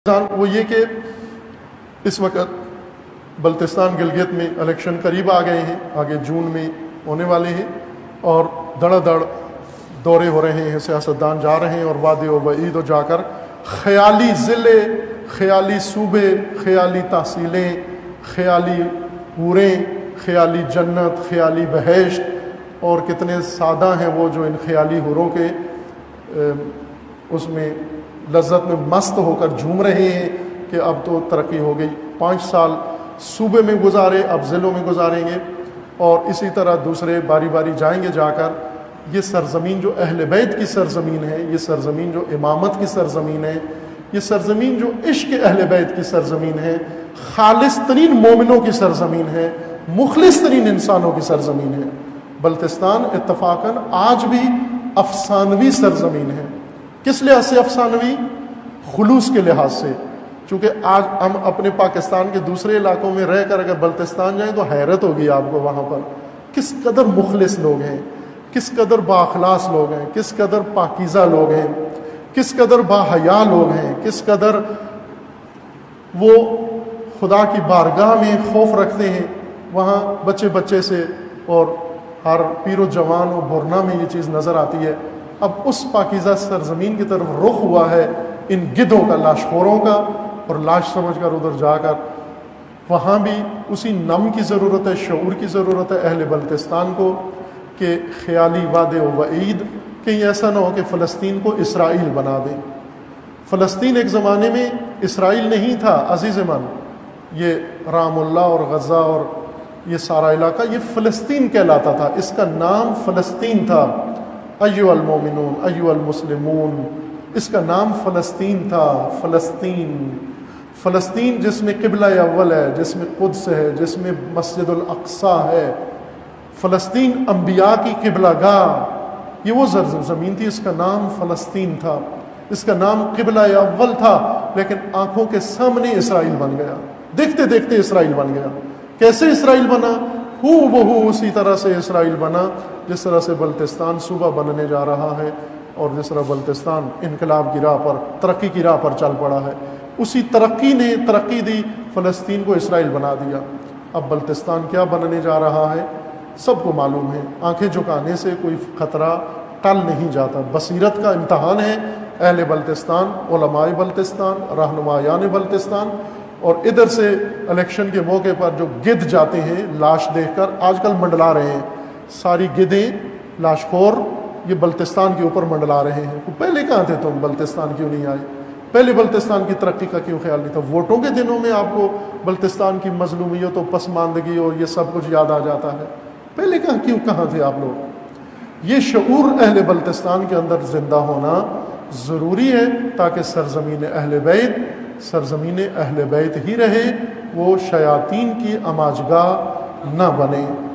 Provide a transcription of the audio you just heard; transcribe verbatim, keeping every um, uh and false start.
وہ یہ کہ اس وقت بلتستان گلگت میں الیکشن قریب آ گئے ہیں، آگے جون میں ہونے والے ہیں، اور دڑا دڑ دورے ہو رہے ہیں، سیاستدان جا رہے ہیں اور وعدے و وعید و جا کر خیالی ضلع، خیالی صوبے، خیالی تحصیلیں، خیالی حوریں، خیالی جنت، خیالی بہشت، اور کتنے سادہ ہیں وہ جو ان خیالی حوروں کے اس میں لذت میں مست ہو کر جھوم رہے ہیں کہ اب تو ترقی ہو گئی۔ پانچ سال صوبے میں گزارے، اب ضلعوں میں گزاریں گے، اور اسی طرح دوسرے باری باری جائیں گے جا کر۔ یہ سرزمین جو اہل بیت کی سرزمین ہے، یہ سرزمین جو امامت کی سرزمین ہے، یہ سرزمین جو عشق اہل بیت کی سرزمین ہے، خالص ترین مومنوں کی سرزمین ہے، مخلص ترین انسانوں کی سرزمین ہے۔ بلتستان اتفاقاً آج بھی افسانوی سرزمین ہے۔ کس لحاظ سے افسانوی؟ خلوص کے لحاظ سے، چونکہ آج ہم اپنے پاکستان کے دوسرے علاقوں میں رہ کر اگر بلتستان جائیں تو حیرت ہوگی آپ کو، وہاں پر کس قدر مخلص لوگ ہیں، کس قدر بااخلاص لوگ ہیں، کس قدر پاکیزہ لوگ ہیں، کس قدر باحیا لوگ ہیں، کس قدر وہ خدا کی بارگاہ میں خوف رکھتے ہیں۔ وہاں بچے بچے سے اور ہر پیر و جوان و برنا میں یہ چیز نظر آتی ہے۔ اب اس پاکیزہ سرزمین کی طرف رخ ہوا ہے ان گدھوں کا، لاش خوروں کا، اور لاش سمجھ کر ادھر جا کر وہاں بھی اسی نم کی ضرورت ہے، شعور کی ضرورت ہے اہل بلتستان کو، کہ خیالی وعدے و وعید کہیں ایسا نہ ہو کہ فلسطین کو اسرائیل بنا دیں۔ فلسطین ایک زمانے میں اسرائیل نہیں تھا عزیز من، یہ رام اللہ اور غزہ اور یہ سارا علاقہ یہ فلسطین کہلاتا تھا، اس کا نام فلسطین تھا۔ ایھا المومنون ایھا المسلمون، اس کا نام فلسطین تھا۔ فلسطین فلسطین جس میں قبلہ اول ہے، جس میں قدس ہے، جس میں مسجد الاقصی ہے، فلسطین انبیاء کی قبلہ گاہ، یہ وہ زمین تھی، اس کا نام فلسطین تھا، اس کا نام قبلہ اول تھا، لیکن آنکھوں کے سامنے اسرائیل بن گیا، دیکھتے دیکھتے اسرائیل بن گیا۔ کیسے اسرائیل بنا؟ ہو بہو اسی طرح سے اسرائیل بنا جس طرح سے بلتستان صوبہ بننے جا رہا ہے، اور جس طرح بلتستان انقلاب کی راہ پر، ترقی کی راہ پر چل پڑا ہے، اسی ترقی نے ترقی دی، فلسطین کو اسرائیل بنا دیا۔ اب بلتستان کیا بننے جا رہا ہے سب کو معلوم ہے، آنکھیں جھکانے سے کوئی خطرہ ٹل نہیں جاتا۔ بصیرت کا امتحان ہے اہل بلتستان، علماء بلتستان، رہنمایان بلتستان، اور ادھر سے الیکشن کے موقع پر جو گدھ جاتے ہیں لاش دیکھ کر، آج کل منڈلا رہے ہیں ساری گدھیں، لاش خور یہ بلتستان کے اوپر منڈلا رہے ہیں۔ پہلے کہاں تھے تم؟ بلتستان کیوں نہیں آئے؟ پہلے بلتستان کی ترقی کا کیوں خیال نہیں تھا؟ ووٹوں کے دنوں میں آپ کو بلتستان کی مظلومیت و پسماندگی اور یہ سب کچھ یاد آ جاتا ہے، پہلے کہاں کیوں کہاں تھے آپ لوگ؟ یہ شعور اہل بلتستان کے اندر زندہ ہونا ضروری ہے تاکہ سرزمین اہل بیت سرزمین اہل بیت ہی رہے، وہ شیاطین کی اماجگاہ نہ بنے۔